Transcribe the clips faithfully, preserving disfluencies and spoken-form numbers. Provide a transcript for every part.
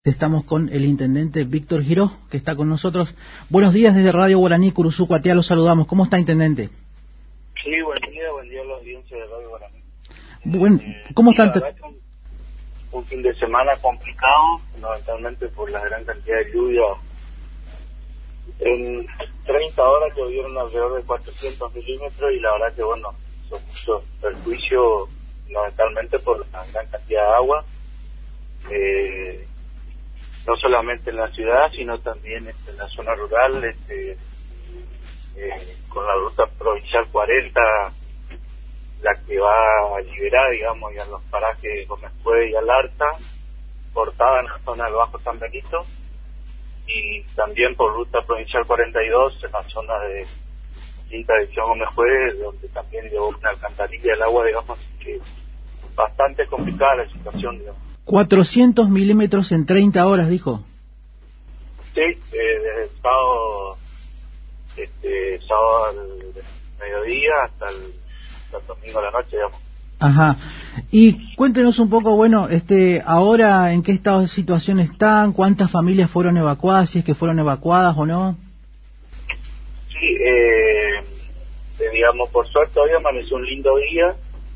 Estamos con el intendente Víctor Giró, que está con nosotros. Buenos días desde Radio Guaraní, Curuzú, Cuatiá, los saludamos. ¿Cómo está, intendente? Sí, buen día, buen día a la audiencia de Radio Guaraní. Buen, eh, ¿Cómo sí, está? Un, un fin de semana complicado, fundamentalmente por la gran cantidad de lluvia. En treinta horas llovieron alrededor de cuatrocientos milímetros y la verdad que, bueno, son muchos perjuicios, fundamentalmente por la gran cantidad de agua. Eh, no solamente en la ciudad, sino también este, en la zona rural, este, eh, con la ruta provincial cuarenta, la que va a liberar, digamos, y a los parajes de Gómez Puey y Alarta, cortada en la zona del Bajo San Benito, y también por ruta provincial cuarenta y dos, en la zona de Quinta División Gómez Puey, donde también llevó una alcantarilla del agua, digamos, que bastante complicada la situación, digamos. cuatrocientos milímetros en treinta horas, dijo. Sí, eh, desde el sábado, este, sábado al mediodía hasta el, hasta el domingo a la noche, digamos. Ajá. Y cuéntenos un poco, bueno, este, ahora en qué estado de situación están, cuántas familias fueron evacuadas, si es que fueron evacuadas o no. Sí, eh, eh, digamos, por suerte hoy amaneció un lindo día.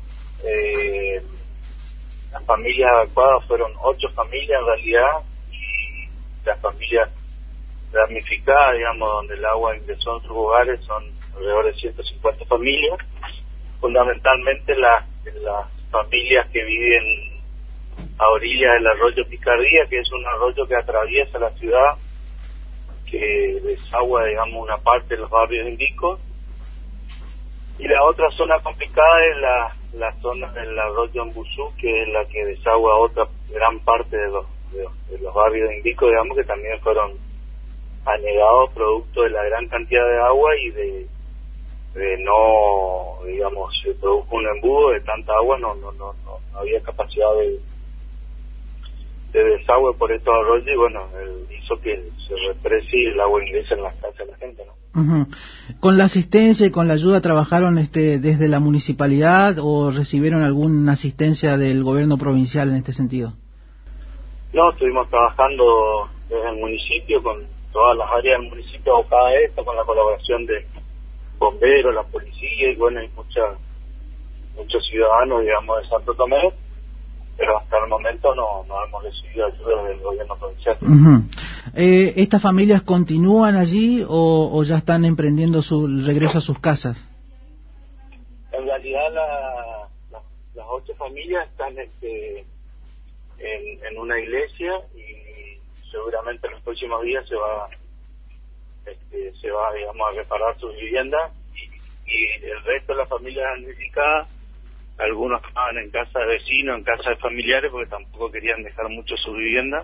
Eh, Las familias evacuadas fueron ocho familias en realidad, y las familias damnificadas, digamos, donde el agua ingresó en sus hogares, son alrededor de ciento cincuenta familias, fundamentalmente las, las familias que viven a orillas del arroyo Picardía, que es un arroyo que atraviesa la ciudad, que desagua, digamos, una parte de los barrios indicos. Y la otra zona complicada es la, la zona del arroyo Embuzú, que es la que desagua otra gran parte de los, de los, de los barrios de Indico, digamos, que también fueron anegados producto de la gran cantidad de agua y de, de no, digamos, se produjo un embudo de tanta agua, no no no, no, no había capacidad de, de desagüe por estos arroyos, y bueno, el, hizo que se represe y el agua ingrese en las casas de la gente, ¿no? Uh-huh. ¿Con la asistencia y con la ayuda trabajaron este desde la municipalidad o recibieron alguna asistencia del gobierno provincial en este sentido? No, estuvimos trabajando desde el municipio, con todas las áreas del municipio abocadas a esto, con la colaboración de bomberos, la policía y bueno, y mucha, muchos ciudadanos, digamos, de Santo Tomé, pero hasta el momento no, no hemos recibido ayuda del gobierno provincial. Uh-huh. Eh, ¿Estas familias continúan allí o, o ya están emprendiendo su regreso a sus casas? En realidad la, la, las ocho familias están este, en, en una iglesia y seguramente en los próximos días se va este, se va, digamos, a reparar sus viviendas, y, y el resto de las familias damnificadas, algunos estaban en casa de vecinos, en casa de familiares, porque tampoco querían dejar mucho su vivienda.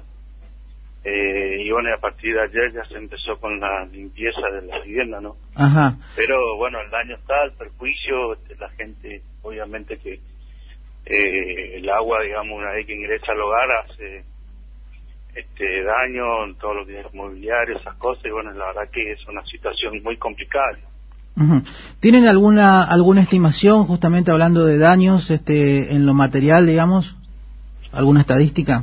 Eh, y bueno, a partir de ayer ya se empezó con la limpieza de la vivienda, ¿no? Ajá. Pero bueno, el daño está, el perjuicio, este, la gente, obviamente que eh, el agua, digamos, una vez que ingresa al hogar hace este daño en todo lo que es mobiliario, esas cosas, y bueno, la verdad que es una situación muy complicada. Uh-huh. ¿Tienen alguna alguna estimación, justamente hablando de daños este en lo material, digamos? ¿Alguna estadística?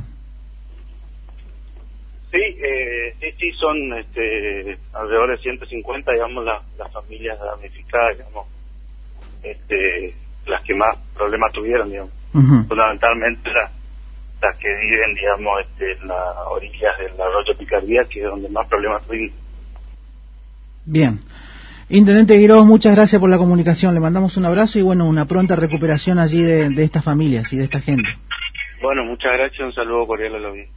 Sí, eh, sí, sí, son este, alrededor de ciento cincuenta, digamos, la, las familias damnificadas, digamos, este, las que más problemas tuvieron, digamos. Uh-huh. Fundamentalmente las, las que viven, digamos, este, en las orillas del arroyo Picardía, que es donde más problemas tuvieron. Bien. Intendente Giró, muchas gracias por la comunicación. Le mandamos un abrazo y, bueno, una pronta recuperación allí de, de estas familias y de esta gente. Bueno, muchas gracias, un saludo cordial a la audiencia.